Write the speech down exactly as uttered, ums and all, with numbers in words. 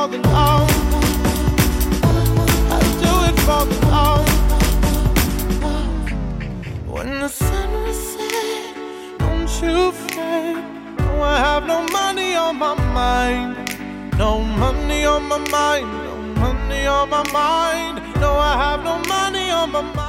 for the love. I do it for the love. When the sun was set, don't you fret. No, I have no money on my mind. No money on my mind. No money on my mind. No, I have no money on my mind.